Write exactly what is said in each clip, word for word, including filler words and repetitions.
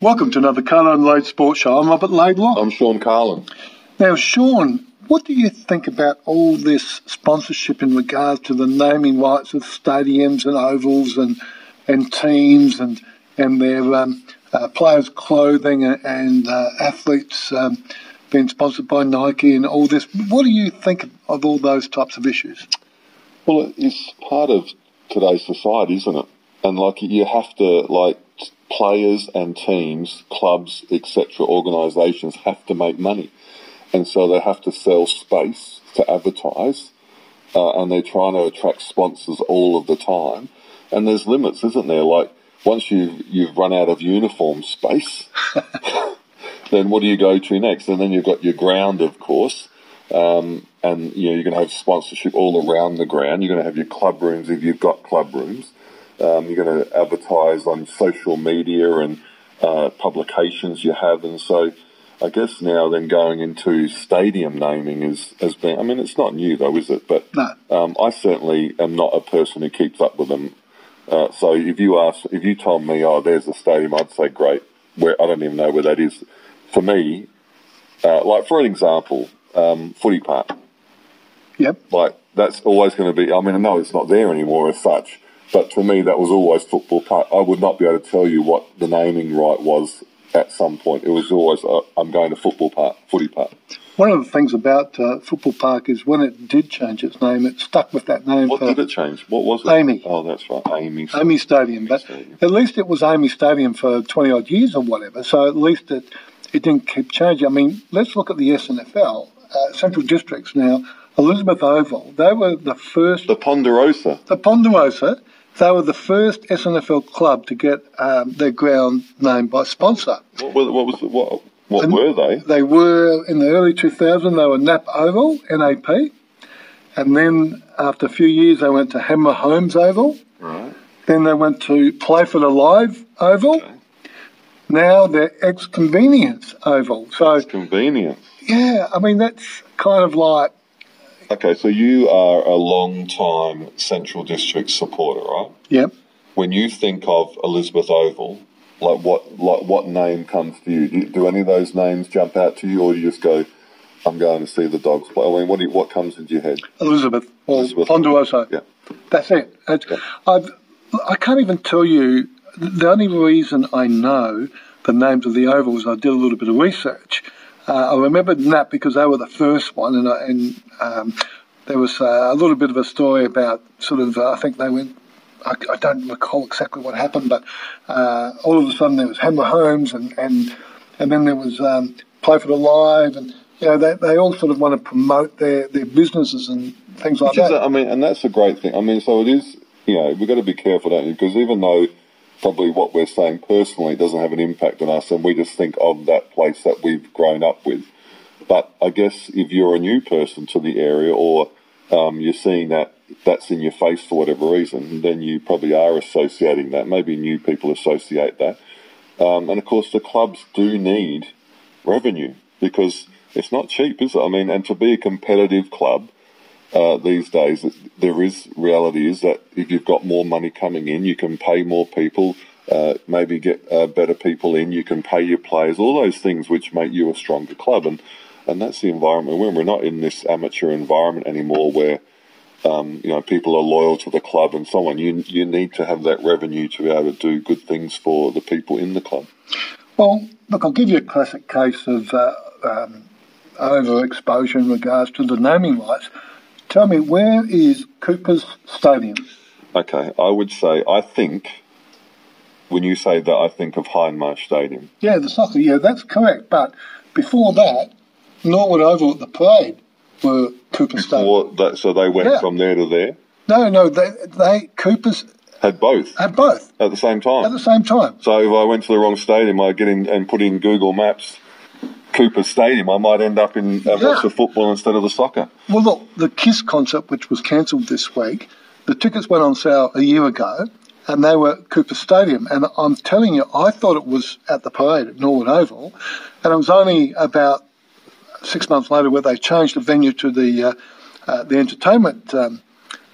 Welcome to another Carlo and Lade Sports Show. I'm Robert Laidlaw. I'm Sean Carlin. Now, Sean, what do you think about all this sponsorship in regards to the naming rights of stadiums and ovals and and teams and and their um, uh, players' clothing and, and uh, athletes um, being sponsored by Nike and all this? What do you think of all those types of issues? Well, it's part of today's society, isn't it? And like you have to, like players and teams, clubs, et cetera, organisations have to make money, and so they have to sell space to advertise, uh, and they're trying to attract sponsors all of the time. And there's limits, isn't there? Like once you you've run out of uniform space, then what do you go to next? And then you've got your ground, of course. Um, and you know you're going to have sponsorship all around the ground. You're going to have your club rooms if you've got club rooms. Um, you're going to advertise on social media and uh, publications you have, and so I guess now then going into stadium naming is has been. I mean, it's not new though, is it? But No. um, I certainly am not a person who keeps up with them. Uh, so if you ask, if you told me, oh, there's a stadium, I'd say great. Where I don't even know where that is. For me, uh, like for an example, um, Footy Park. Yep. Like that's always going to be. I mean, I know it's not there anymore as such. But to me, that was always Football Park. I would not be able to tell you what the naming right was at some point. It was always, uh, I'm going to Football Park, Footy Park. One of the things about uh, Football Park is when it did change its name, it stuck with that name. What for did it change? What was it? Amy. Oh, that's right, Amy. Amy Stadium. But Stadium. at least it was Amy Stadium for twenty-odd years or whatever, so at least it, it didn't keep changing. I mean, let's look at the S N F L. Uh, Central Districts now, Elizabeth Oval, they were the first... The Ponderosa. The Ponderosa. They were the first S N F L club to get um, their ground named by sponsor. What, what, what was it? What, what were they? They were, in the early two thousands, they were Nap Oval, N A P. And then after a few years, they went to Hammer Holmes Oval. Right. Then they went to Playford Alive Oval. Okay. Now they're Ex-Convenience Oval. So, It's convenient. yeah, I mean, that's kind of like... Okay, so you are a long-time Central District supporter, right? Yep. When you think of Elizabeth Oval, like what like what name comes to you? Do, do any of those names jump out to you, or do you just go, I'm going to see the Dogs play? I mean, what do you, what comes into your head? Elizabeth, or Elizabeth. Ponderosa. Yeah. That's it. It's, Yeah. I've, I can't even tell you, the only reason I know the names of the ovals, I did a little bit of research. Uh, I remembered Nap because they were the first one, and, I- and um, there was uh, a little bit of a story about sort of, uh, I think they went, I, I don't recall exactly what happened, but uh, all of a sudden there was Hammer Holmes, and, and, and then there was um, Playford Alive, and you know, they, they all sort of want to promote their, their businesses and things like Which is, that. I mean, and that's a great thing. I mean, so it is, you know, we've got to be careful, don't you? Because even though probably what we're saying personally doesn't have an impact on us, and we just think of that place that we've grown up with. But I guess if you're a new person to the area, or um, you're seeing that that's in your face for whatever reason, then you probably are associating that. Maybe new people associate that. Um, and of course, the clubs do need revenue because it's not cheap, is it? I mean, and to be a competitive club uh, these days, there is reality is that if you've got more money coming in, you can pay more people, uh, maybe get uh, better people in, you can pay your players, all those things which make you a stronger club. And, and that's the environment we're in. We're not in this amateur environment anymore where um, you know, people are loyal to the club and so on. You, you need to have that revenue to be able to do good things for the people in the club. Well, look, I'll give you a classic case of uh, um, overexposure in regards to the naming rights. Tell me, where is Cooper's Stadium? Okay, I would say, I think, when you say that, I think of Hindmarsh Stadium. Yeah, the soccer, yeah, that's correct. But before that, Norwood Oval at the Parade were Cooper's Stadium. Before that, so they went Yeah. from there to there? No, no, they, they Cooper's Had both had both at the same time? at the same time. So if I went to the wrong stadium, I get in and put in Google Maps Cooper Stadium, I might end up in uh, Yeah. watch the football instead of the soccer. Well, look, the KISS concert, which was cancelled this week, the tickets went on sale a year ago, and they were at Cooper Stadium. And I'm telling you, I thought it was at the Parade at Norwood Oval, and it was only about six months later where they changed the venue to the uh, uh, the entertainment um,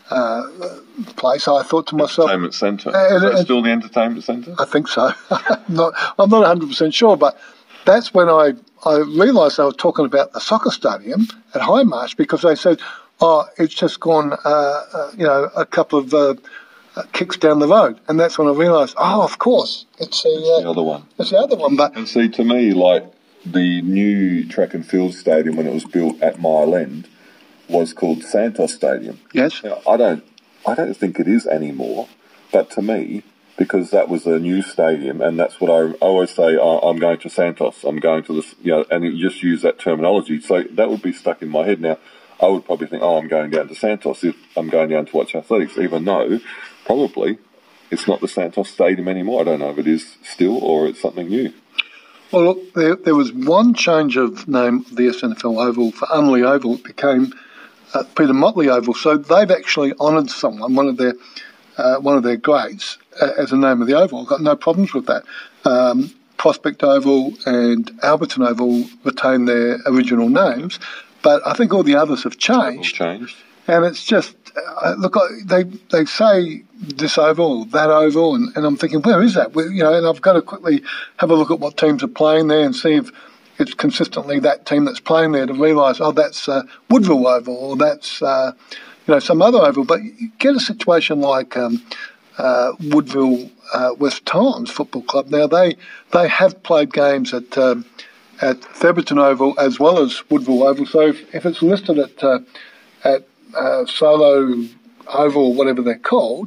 uh, place, I thought to myself, Entertainment Centre. Uh, Is that uh, still the Entertainment Centre? I think so. I'm not, I'm not one hundred percent sure, but that's when I, I realised they were talking about the soccer stadium at High Marsh, because they said, oh, it's just gone, uh, uh, you know, a couple of uh, uh, kicks down the road. And that's when I realised, oh, of course, it's the, uh, the other one. It's the other one. But And see, to me, like, the new track and field stadium when it was built at Mile End was called Santos Stadium. yes, Now, I don't, I don't think it is anymore, but to me, because that was a new stadium, and that's what I, I always say, oh, I'm going to Santos, I'm going to this, you know, and you just use that terminology. So that would be stuck in my head. Now, I would probably think, oh, I'm going down to Santos if I'm going down to watch athletics, even though probably it's not the Santos Stadium anymore. I don't know if it is still or it's something new. well, look, there, there was one change of name of the S N F L Oval for Unley Oval. It became uh, Peter Motley Oval. So they've actually honoured someone, one of their uh, one of their greats, uh, as the name of the oval. I've got no problems with that. Um, Prospect Oval and Alberton Oval retain their original names, but I think all the others have changed. Changed. And it's just, uh, look, I- they they say this oval, that oval, and, and I'm thinking, where is that? Well, you know, and I've got to quickly have a look at what teams are playing there and see if it's consistently that team that's playing there, to realise, oh, that's uh, Woodville Oval, or that's, uh, you know, some other oval. But you get a situation like um, uh, Woodville uh, West Times Football Club. Now, they they have played games at um, at Theberton Oval as well as Woodville Oval. So if, if it's listed at uh, at uh, Solo Oval, or whatever they're called,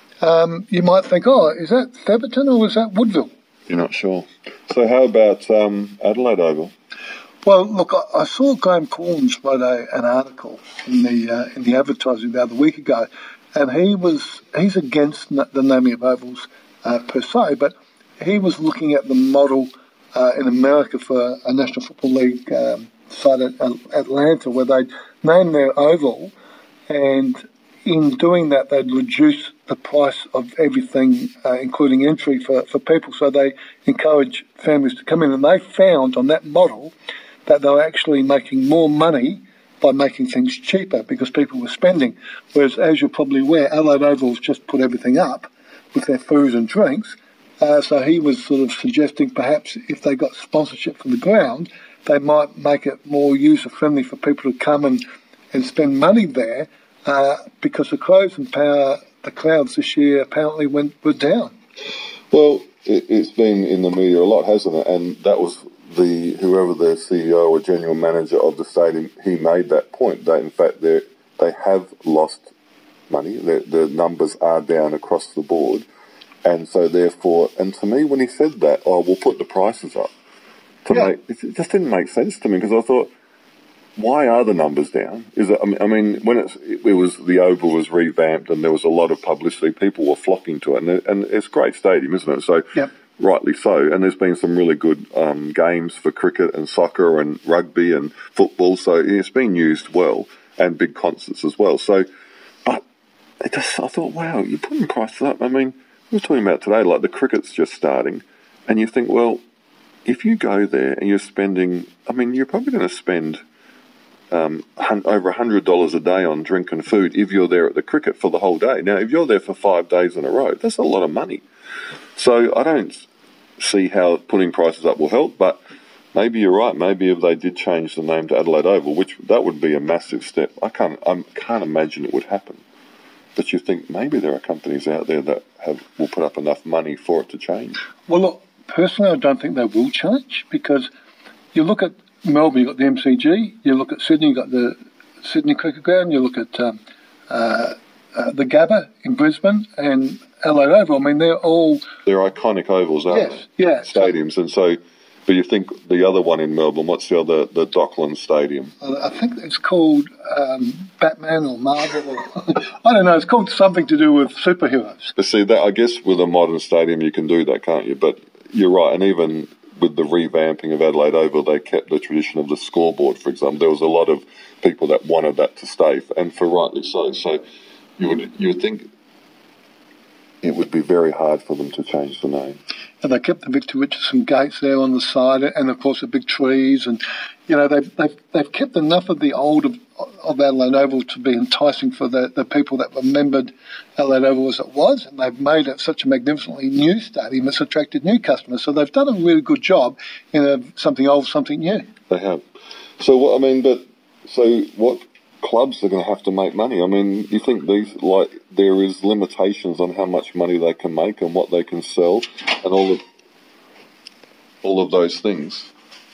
um, you might think, oh, is that Theberton or is that Woodville? You're not sure. So how about um, Adelaide Oval? Well, look, I, I saw Graham Corns wrote a, an article in the uh, in the advertising the other week ago, and he was he's against n- the naming of ovals uh, per se, but he was looking at the model uh, in America for a National Football League um, site at at Atlanta, where they name their oval, and in doing that, they'd reduce the price of everything, uh, including entry for, for people. So they encourage families to come in. And they found on that model that they were actually making more money by making things cheaper because people were spending. Whereas, as you're probably aware, Adelaide Oval's just put everything up with their food and drinks. Uh, so he was sort of suggesting perhaps if they got sponsorship from the ground, they might make it more user-friendly for people to come and, and spend money there. Uh, because the Crows and Power, the Clouds this year apparently went were down. Well, it, it's been in the media a lot, hasn't it? And that was the whoever the C E O or general manager of the stadium. He made that point that in fact they they have lost money. The, the numbers are down across the board, and so therefore, and to me, when he said that, oh, we'll put the prices up. To Yeah. make it just didn't make sense to me because I thought, why are the numbers down? Is it? I mean, I mean when it's, it was the Oval was revamped and there was a lot of publicity, people were flocking to it, and, it, and it's a great stadium, isn't it? So, Yep. rightly so. And there's been some really good um, games for cricket and soccer and rugby and football. So it's been used well, and big concerts as well. So, but it just, I thought, wow, you're putting prices up. I mean, we were talking about today, like the cricket's just starting, and you think, well, if you go there and you're spending, I mean, you're probably going to spend Um, hun- over one hundred dollars a day on drink and food if you're there at the cricket for the whole day. Now, if you're there for five days in a row, that's a lot of money. So I don't see how putting prices up will help, but maybe you're right. Maybe if they did change the name to Adelaide Oval, which that would be a massive step. I can't, I can't imagine it would happen. But you think maybe there are companies out there that have will put up enough money for it to change. Well, look, personally, I don't think they will change because you look at Melbourne, you've got the M C G, you look at Sydney, you've got the Sydney Cricket Ground, you look at um, uh, uh, the Gabba in Brisbane and Adelaide Oval. I mean, they're all... They're iconic ovals, aren't Yes, they? yeah. Stadiums. And so, but you think the other one in Melbourne, what's the other, the Docklands Stadium? I think it's called um, Batman or Marvel. Or I don't know, it's called something to do with superheroes. But see, that I guess with a modern stadium you can do that, can't you? But you're right, and even with the revamping of Adelaide Oval, they kept the tradition of the scoreboard, for example. There was a lot of people that wanted that to stay, and for rightly so. So you would you would think it would be very hard for them to change the name. And they kept the Victor Richardson gates there on the side, and of course the big trees, and you know they've they've, they've kept enough of the old of Adelaide Oval to be enticing for the, the people that remembered Adelaide Oval as it was, and they've made it such a magnificently new stadium. It's attracted new customers, so they've done a really good job in a, something old, something new. They have. So what I mean, but so what? Clubs are going to have to make money. I mean, you think these, like, there is limitations on how much money they can make and what they can sell and all of all of those things.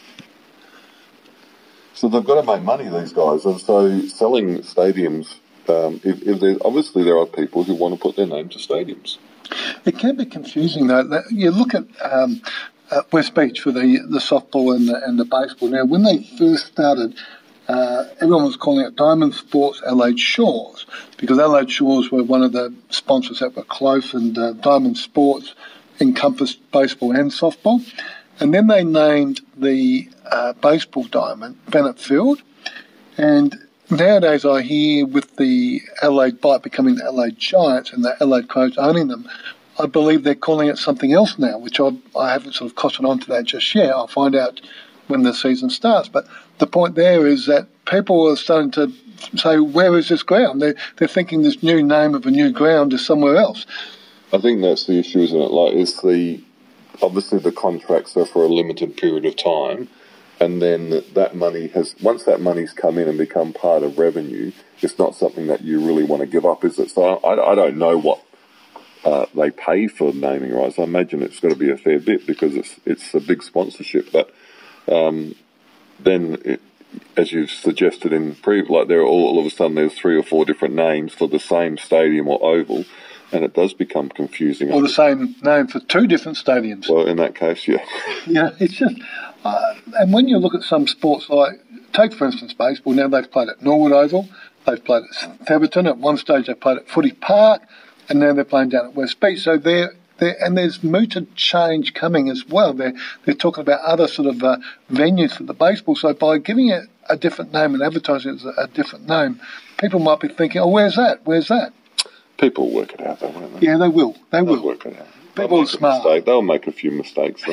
So they've got to make money, these guys. And so selling stadiums, um, if, if there, obviously there are people who want to put their name to stadiums. It can be confusing, though. You look at um, uh, West Beach for the, the softball and the, and the baseball. Now, when they first started, Uh, everyone was calling it Diamond Sports Adelaide Shores, because Adelaide Shores were one of the sponsors that were close, and uh, Diamond Sports encompassed baseball and softball. And then they named the uh, baseball diamond Bennett Field. And nowadays I hear with the Adelaide Bite becoming the Adelaide Giants and the Adelaide Crows owning them, I believe they're calling it something else now, which I, I haven't sort of cottoned on to that just yet. I'll find out when the season starts. But the point there is that people are starting to say, where is this ground? They're, they're thinking this new name of a new ground is somewhere else. I think that's the issue, isn't it? Like, it's the, obviously the contracts are for a limited period of time, and then that money has, once that money's come in and become part of revenue, it's not something that you really want to give up, is it? So I, I don't know what uh, they pay for naming rights. I imagine it's got to be a fair bit because it's it's a big sponsorship, but Um, then, it, as you've suggested in pre, like there are all, all of a sudden there's three or four different names for the same stadium or oval, and it does become confusing. Or the same name for two different stadiums. Well, in that case, yeah. Yeah, it's just, uh, and when you look at some sports, like take for instance baseball. Now they've played at Norwood Oval, they've played at Theberton. At one stage they played at Footy Park, and now they're playing down at West Beach. So they're There, and there's mooted change coming as well. They're, they're talking about other sort of uh, venues for the baseball. So by giving it a different name and advertising it as a, a different name, people might be thinking, oh, where's that? Where's that? People will work it out, though, won't they? Yeah, they will. They They'll will. work it out. People are smart. They'll make a few mistakes.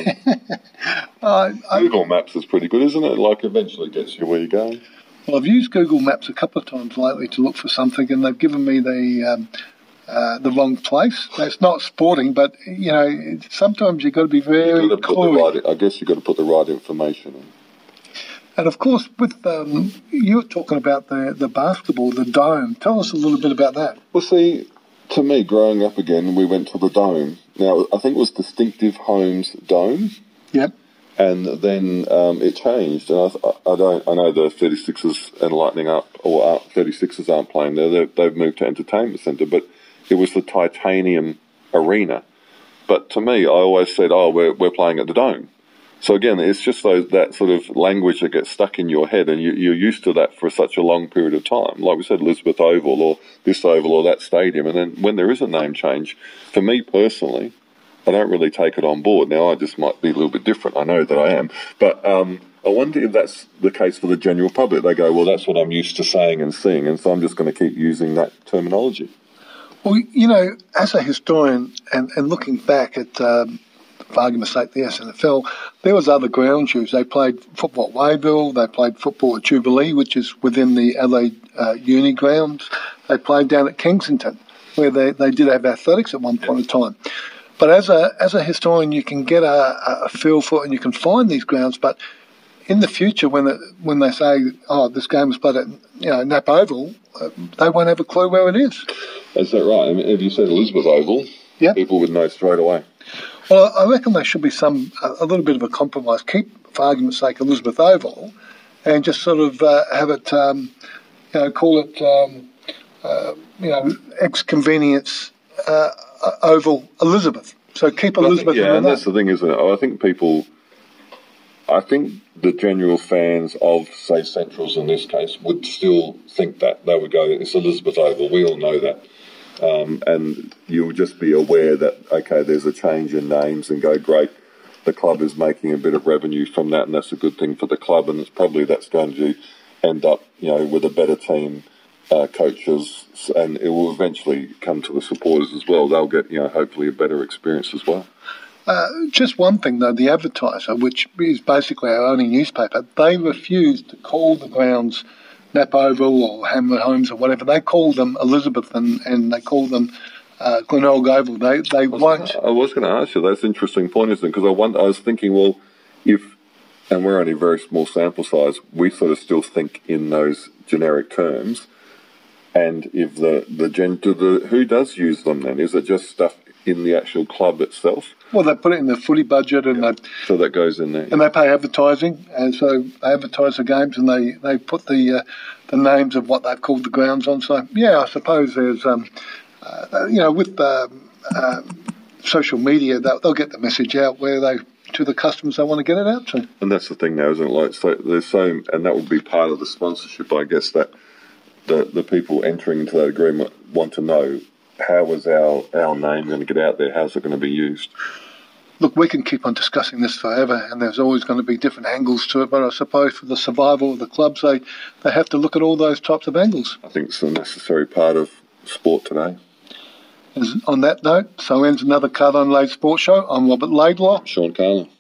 uh, Google Maps is pretty good, isn't it? Like, eventually gets you where you're going. Well, I've used Google Maps a couple of times lately to look for something, and they've given me the... Um, Uh, the wrong place. That's not sporting, but you know, sometimes you've got to be very You've got to put the clear. right, I guess you've got to put the right information in. And of course, with um, you were talking about the the basketball, the Dome. Tell us a little bit about that. Well, see, to me, growing up again, we went to the Dome. Now, I think it was Distinctive Homes Dome. Yep. And then um, it changed, and I, I don't. I know the thirty-sixers and Lightning up, or uh, thirty-sixers aren't playing there. They've, they've moved to Entertainment Centre, but it was the Titanium Arena. But to me, I always said, oh, we're, we're playing at the Dome. So again, it's just those, that sort of language that gets stuck in your head, and you, you're used to that for such a long period of time. Like we said, Elizabeth Oval, or this oval, or that stadium. And then when there is a name change, for me personally, I don't really take it on board. Now, I just might be a little bit different. I know that I am. But um, I wonder if that's the case for the general public. They go, well, that's what I'm used to saying and seeing, and so I'm just going to keep using that terminology. Well, you know, as a historian and, and looking back at, um, for argument's sake, the S N F L, there was other ground shoes. They played football at Wayville, they played football at Jubilee, which is within the Adelaide uh, Uni grounds. They played down at Kensington, where they, they did have athletics at one point in time. But as a as a historian, you can get a, a feel for it and you can find these grounds, but in the future, when it, when they say, oh, this game was played at, you know, Nap Oval, uh, they won't have a clue where it is. Is that right? I mean, if you said Elizabeth Oval, yep, people would know straight away. Well, I reckon there should be some a, a little bit of a compromise. Keep, for argument's sake, Elizabeth Oval, and just sort of uh, have it, um, you know, call it, um, uh, you know, ex convenience uh, Oval Elizabeth. So keep Elizabeth. Think, yeah, in and that's the thing, isn't it? I think people. I think the general fans of, say, Centrals in this case, would still think that. They would go, it's Elizabeth Oval, we all know that. Um, and you'll just be aware that, okay, there's a change in names, and go, great, the club is making a bit of revenue from that, and that's a good thing for the club, and it's probably that's going to end up, you know, with a better team, uh, coaches, and it will eventually come to the supporters as well. They'll get, you know, hopefully a better experience as well. Uh, just one thing, though, the Advertiser, which is basically our only newspaper, they refused to call the grounds Nap Oval or Hamlet Homes or whatever, they call them Elizabeth and, and they call them uh, Glenelg Oval. They they I was, won't. I was going to ask you, that's an interesting point, isn't it? Because I, wonder, I was thinking, well, if, and we're only a very small sample size, we sort of still think in those generic terms. And if the, the, gen, do the who does use them then? Is it just stuff in the actual club itself? Well, they put it in the footy budget and Yeah. they So that goes in there. and they pay advertising, and so they advertise the games and they, they put the uh, the names of what they've called the grounds on. So yeah, I suppose there's um, uh, you know with um, um, social media they'll, they'll get the message out where they to the customers they want to get it out to. And that's the thing now, isn't it? Like, so there's so, and that would be part of the sponsorship, I guess, that the the people entering into that agreement want to know, how is our, our name going to get out there? How's it going to be used? Look, we can keep on discussing this forever, and there's always going to be different angles to it, but I suppose for the survival of the clubs, they, they have to look at all those types of angles. I think it's a necessary part of sport today. And on that note, so ends another Card on Laid Sports Show. I'm Robert Laidlaw. Sean Carlin.